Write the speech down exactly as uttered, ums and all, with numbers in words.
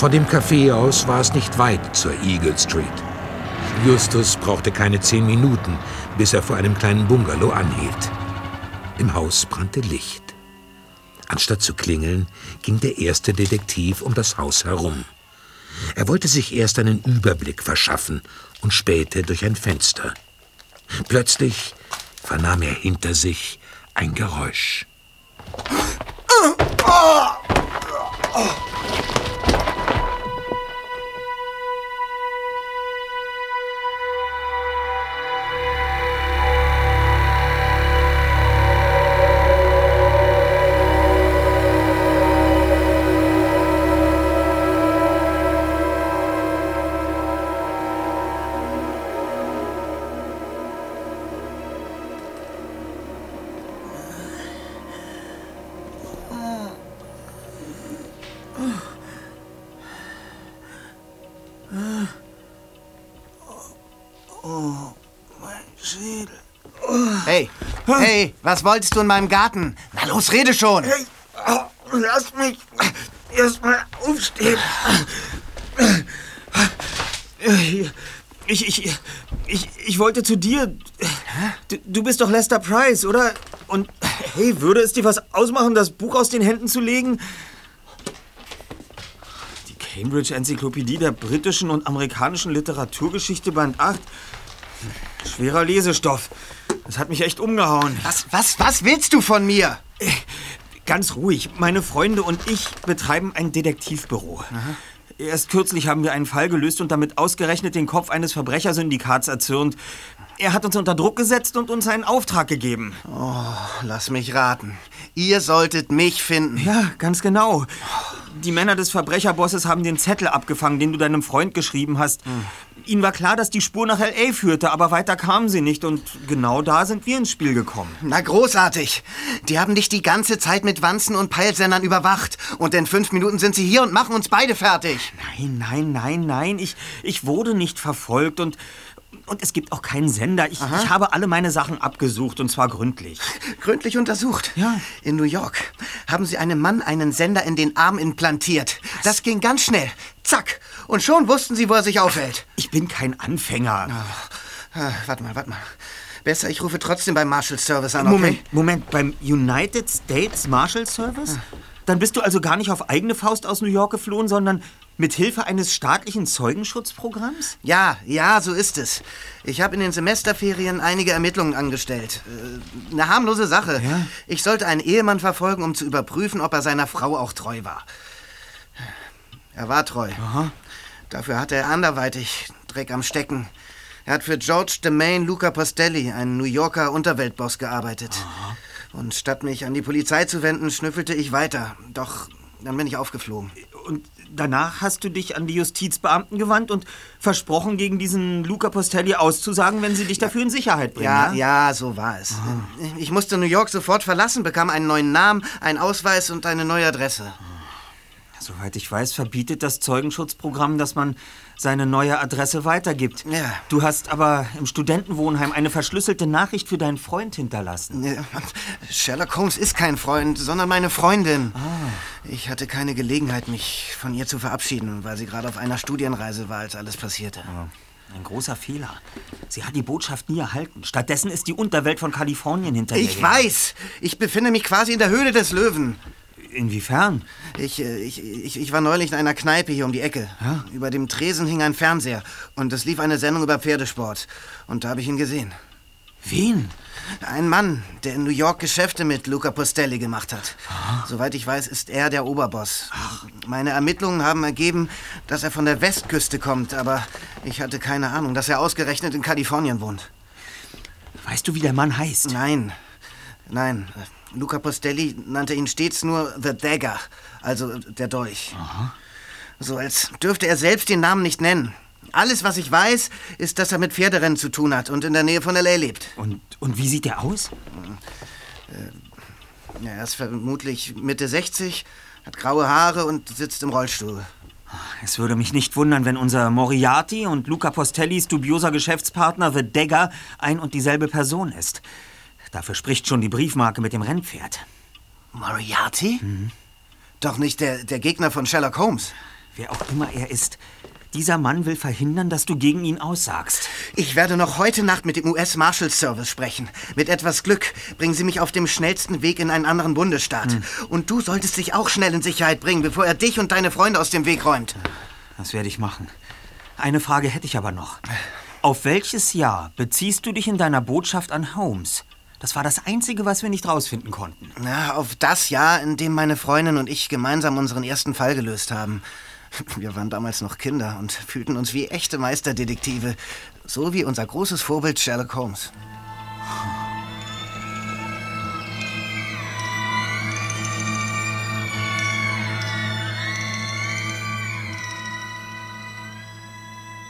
Von dem Café aus war es nicht weit zur Eagle Street. Justus brauchte keine zehn Minuten, bis er vor einem kleinen Bungalow anhielt. Im Haus brannte Licht. Anstatt zu klingeln, ging der erste Detektiv um das Haus herum. Er wollte sich erst einen Überblick verschaffen und spähte durch ein Fenster. Plötzlich vernahm er hinter sich ein Geräusch. Hey, hey, was wolltest du in meinem Garten? Na los, rede schon! Hey, oh, lass mich erst mal aufstehen. Ich, ich, ich, ich wollte zu dir. Du, du bist doch Lester Price, oder? Und hey, würde es dir was ausmachen, das Buch aus den Händen zu legen? Die Cambridge-Enzyklopädie der britischen und amerikanischen Literaturgeschichte, Band acht. Schwerer Lesestoff. Das hat mich echt umgehauen. Was, was, was willst du von mir? Ganz ruhig. Meine Freunde und ich betreiben ein Detektivbüro. Aha. Erst kürzlich haben wir einen Fall gelöst und damit ausgerechnet den Kopf eines Verbrechersyndikats erzürnt. Er hat uns unter Druck gesetzt und uns einen Auftrag gegeben. Oh, lass mich raten. Ihr solltet mich finden. Ja, ganz genau. Die Männer des Verbrecherbosses haben den Zettel abgefangen, den du deinem Freund geschrieben hast. Hm. Ihnen war klar, dass die Spur nach L A führte, aber weiter kamen sie nicht. Und genau da sind wir ins Spiel gekommen. Na, großartig. Die haben dich die ganze Zeit mit Wanzen und Peilsendern überwacht. Und in fünf Minuten sind sie hier und machen uns beide fertig. Nein, nein, nein, nein. Ich, ich wurde nicht verfolgt und... Und es gibt auch keinen Sender. Ich, ich habe alle meine Sachen abgesucht, und zwar gründlich. Gründlich untersucht? Ja. In New York haben sie einem Mann einen Sender in den Arm implantiert. Was? Das ging ganz schnell. Zack. Und schon wussten sie, wo er sich aufhält. Ich bin kein Anfänger. Oh. Ah, warte mal, warte mal. Besser, ich rufe trotzdem beim Marshal Service an, okay? Moment, Moment. Beim United States Marshal Service? Ah. Dann bist du also gar nicht auf eigene Faust aus New York geflohen, sondern... mit Hilfe eines staatlichen Zeugenschutzprogramms? Ja, ja, so ist es. Ich habe in den Semesterferien einige Ermittlungen angestellt. Äh, eine harmlose Sache. Ja? Ich sollte einen Ehemann verfolgen, um zu überprüfen, ob er seiner Frau auch treu war. Er war treu. Aha. Dafür hatte er anderweitig Dreck am Stecken. Er hat für George DeMaine Luca Postelli, einen New Yorker Unterweltboss, gearbeitet. Aha. Und statt mich an die Polizei zu wenden, schnüffelte ich weiter. Doch dann bin ich aufgeflogen. Und danach hast du dich an die Justizbeamten gewandt und versprochen, gegen diesen Luca Postelli auszusagen, wenn sie dich dafür in Sicherheit bringen, ja? Ja, ja, so war es. Ah. Ich musste New York sofort verlassen, bekam einen neuen Namen, einen Ausweis und eine neue Adresse. Soweit ich weiß, verbietet das Zeugenschutzprogramm, dass man seine neue Adresse weitergibt. Ja. Du hast aber im Studentenwohnheim eine verschlüsselte Nachricht für deinen Freund hinterlassen. Ja, Sherlock Holmes ist kein Freund, sondern meine Freundin. Ah. Ich hatte keine Gelegenheit, mich von ihr zu verabschieden, weil sie gerade auf einer Studienreise war, als alles passierte. Oh. Ein großer Fehler. Sie hat die Botschaft nie erhalten. Stattdessen ist die Unterwelt von Kalifornien hinter ihr. Ich weiß! Ich befinde mich quasi in der Höhle des Löwen. Inwiefern? Ich, ich, ich, ich war neulich in einer Kneipe hier um die Ecke. Ja? Über dem Tresen hing ein Fernseher und es lief eine Sendung über Pferdesport. Und da habe ich ihn gesehen. Wen? Ein Mann, der in New York Geschäfte mit Luca Postelli gemacht hat. Aha. Soweit ich weiß, ist er der Oberboss. Ach. Meine Ermittlungen haben ergeben, dass er von der Westküste kommt, aber ich hatte keine Ahnung, dass er ausgerechnet in Kalifornien wohnt. Weißt du, wie der Mann heißt? Nein, nein. Luca Postelli nannte ihn stets nur The Dagger, also der Dolch. Aha. So als dürfte er selbst den Namen nicht nennen. Alles, was ich weiß, ist, dass er mit Pferderennen zu tun hat und in der Nähe von L A lebt. Und, und wie sieht er aus? Äh, er ist vermutlich Mitte sechzig, hat graue Haare und sitzt im Rollstuhl. Es würde mich nicht wundern, wenn unser Moriarty und Luca Postellis dubioser Geschäftspartner The Dagger ein und dieselbe Person ist. Dafür spricht schon die Briefmarke mit dem Rennpferd. Moriarty? Mhm. Doch nicht der, der Gegner von Sherlock Holmes. Wer auch immer er ist, dieser Mann will verhindern, dass du gegen ihn aussagst. Ich werde noch heute Nacht mit dem U S Marshals Service sprechen. Mit etwas Glück bringen sie mich auf dem schnellsten Weg in einen anderen Bundesstaat. Hm. Und du solltest dich auch schnell in Sicherheit bringen, bevor er dich und deine Freunde aus dem Weg räumt. Das werde ich machen. Eine Frage hätte ich aber noch. Auf welches Jahr beziehst du dich in deiner Botschaft an Holmes? Das war das Einzige, was wir nicht rausfinden konnten. Na, auf das Jahr, in dem meine Freundin und ich gemeinsam unseren ersten Fall gelöst haben. Wir waren damals noch Kinder und fühlten uns wie echte Meisterdetektive. So wie unser großes Vorbild Sherlock Holmes.